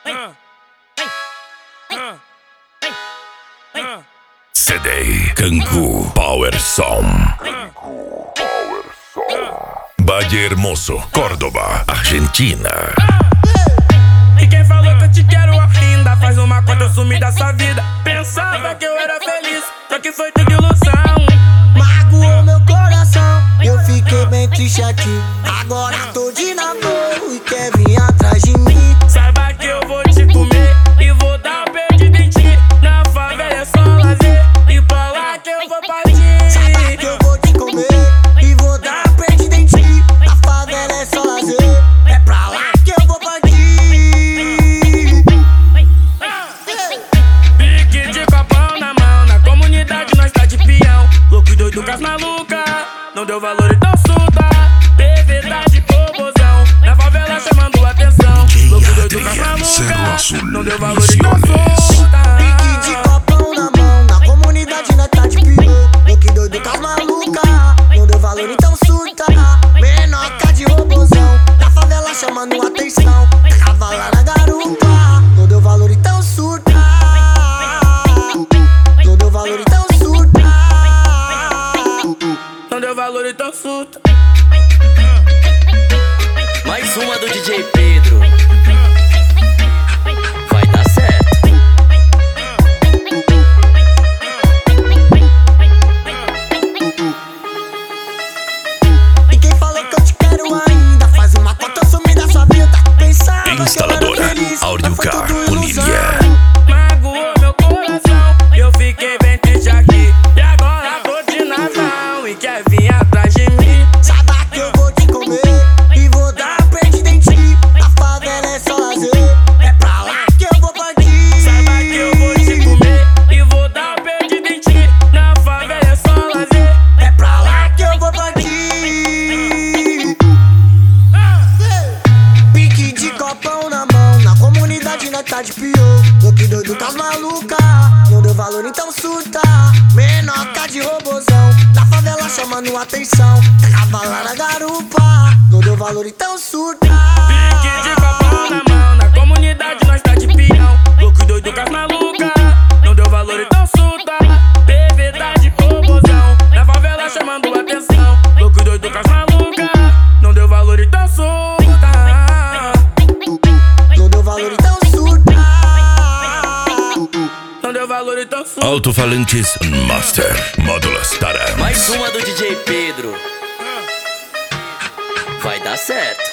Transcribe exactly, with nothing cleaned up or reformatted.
C D Cancu Power Song. Valle Hermoso, Córdoba, Argentina. E quem falou que eu te quero ainda faz uma conta, eu sumi da sua vida. Pensava que eu era feliz, só que foi tudo ilusão. Magoou meu coração, eu fiquei bem triste aqui. Agora tô de namoro e quer vir atrás de mim. Saiba que eu vou te comer e vou dar um beijo em ti. Na favela é só lazer e pra lá que eu vou partir. Saiba que eu vou te comer e vou dar um beijo em ti. Na favela é só lazer, é pra lá que eu vou partir. Pique de copão na mão, na comunidade nós tá de peão. Louco e doido com as malucas, não deu valor então solta. Bebê tá de robozão, na favela chamando atenção. Louco e doido com as malucas, não deu valor então solta. Pique de copão na mão, na comunidade nós tá de peão. Louco e doido com as malucas, não deu valor então surta. Menoca de robozão, na favela chamando atenção. Cavala na garupa, não deu valor então surta. Não deu valor então surta. Não deu valor então surta. Mais uma do D J Pedro. Vai dar certo. E quem falou que eu te quero ainda faz uma conta, eu sumi da sua vida. Pensava que eu era Instaladora feliz, Audiocar mas foi tudo ilusão. Bonilha. Magoou meu coração, eu fiquei bem triste aqui. E agora tô de nazão e quer vir atrás de mim. Saiba que eu vou te comer e vou dar perdido em ti. Na favela é só lazer, é pra lá que eu vou partir. Saiba que eu vou te comer e vou dar perdido em ti. Na favela é só lazer. É pra lá que eu vou partir. Pique de copão na mão, na comunidade nós tá de pior. Louco e doido com as malucas, não deu valor então surta. Menoca de robozão, na favela chamando atenção. Cavala na garupa, não deu valor então surta. Pique de copão na mão, na comunidade nós tá de peão. Louco e doido com as malucas, não deu valor então surta. Bebê tá de robozão, na favela chamando atenção. Louco e doido com as malucas, não deu valor então surta. Não deu valor então surta. Não deu valor então surta. Alto-falantes Master Módulos Tarans. Mais uma do D J Pedro. Vai dar certo.